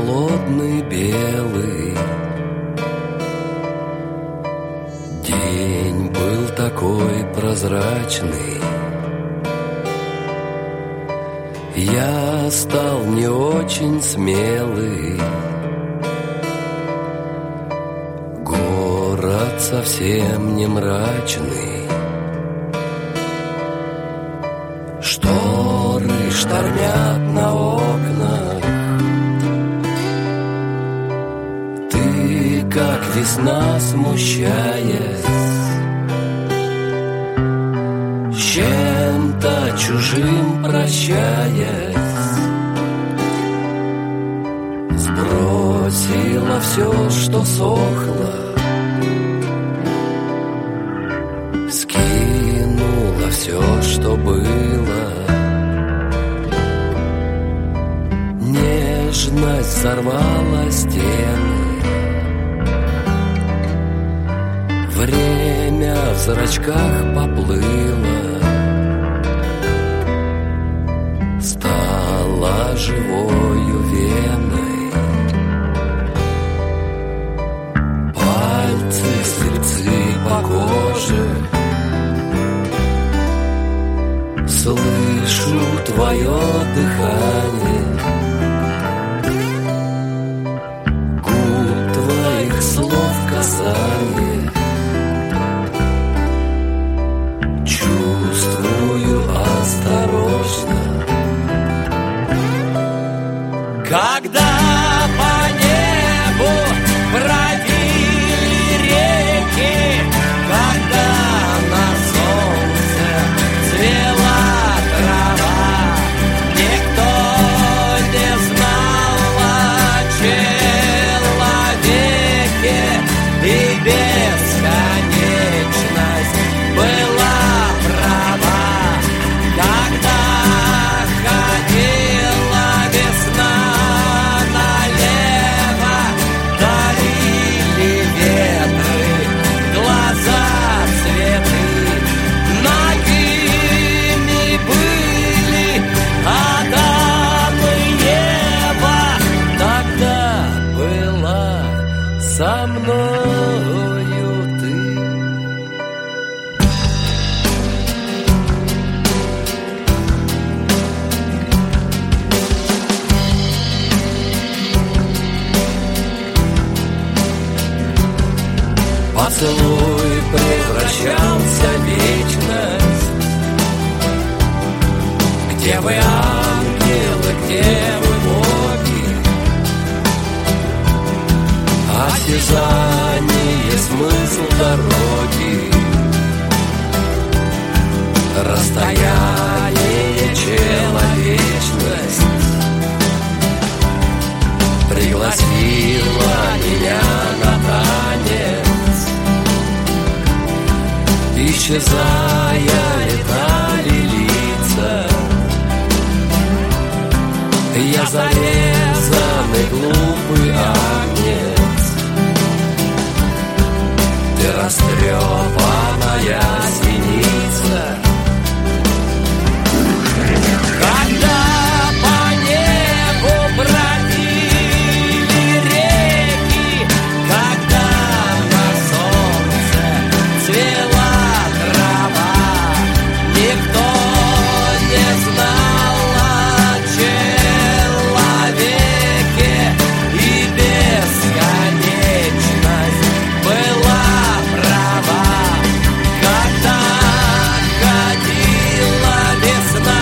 холодный белый. День был такой прозрачный. Я стал не очень смелый. Город совсем не мрачный. Шторы штормят на окнах. Ты, как весна, смущаясь, с чем-то чужим прощаясь, сбросила все, что сохло, скинула все, что было. Нежность взорвала стены. Время в зрачках поплыло. Стала живою веной. Пальцы, слепцы по коже. Слышу твое дыхание. Губ твоих слов касание. Чувствую осторожно. Когда по небу бродили реки, когда на солнце цвела трава, никто не знал о человеке, и бесконечность была права. Когда ходила весна налево, дарили ветры глаза цветы. Нагими были Адам и Ева. Тогда была со мною ты. Поцелуй превращался в вечность. Где вы, ангелы, где вы, боги? Осязание, смысл дороги. Расстояние, человечность пригласила меня на танец. Исчезая, летали лица. Я зарезанный глупый агнец. Ты растрепанная синица. Когда по небу бродили реки, когда на солнце цвела трава, никто не знал о человеке, и бесконечность была права. Когда ходила весна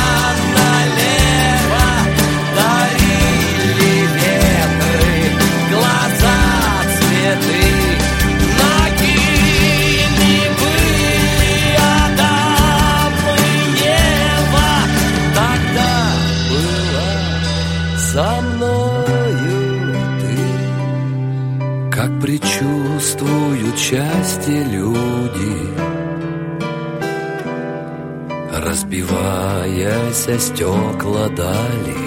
налево, дарили ветры глаза цветы. Нагими были Адам и Ева. Тогда была со мною ты. Как предчувствуют счастье люди, разбиваясь о стекла дали.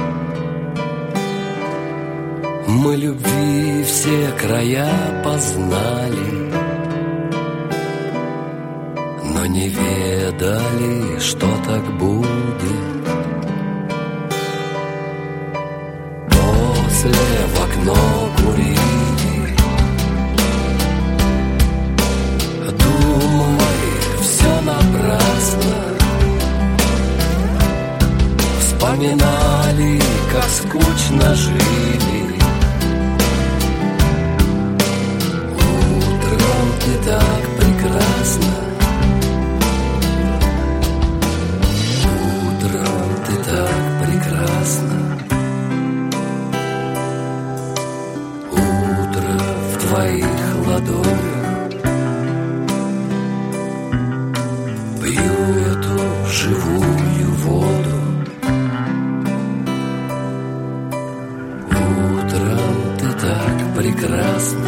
Мы любви все края познали, но не ведали, что так будет. Если в окно курили, думай, все напрасно. Вспоминали, как скучно жили. Утром ты так прекрасна. Утром ты так прекрасна. Утро в твоих ладонях. Пью эту живую воду. Утром ты так прекрасна.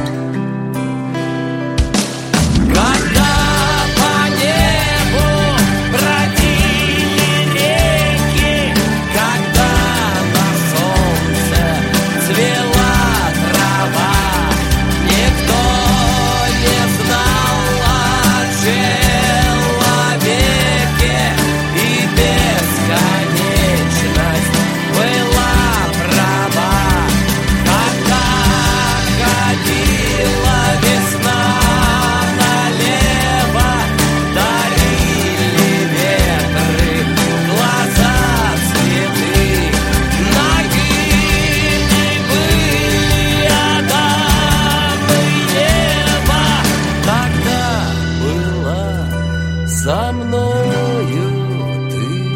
За мною ты.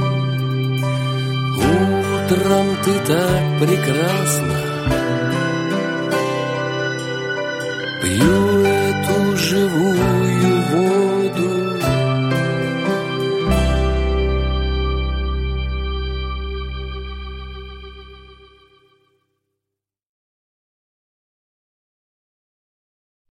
Утром ты так прекрасна. Пью эту живую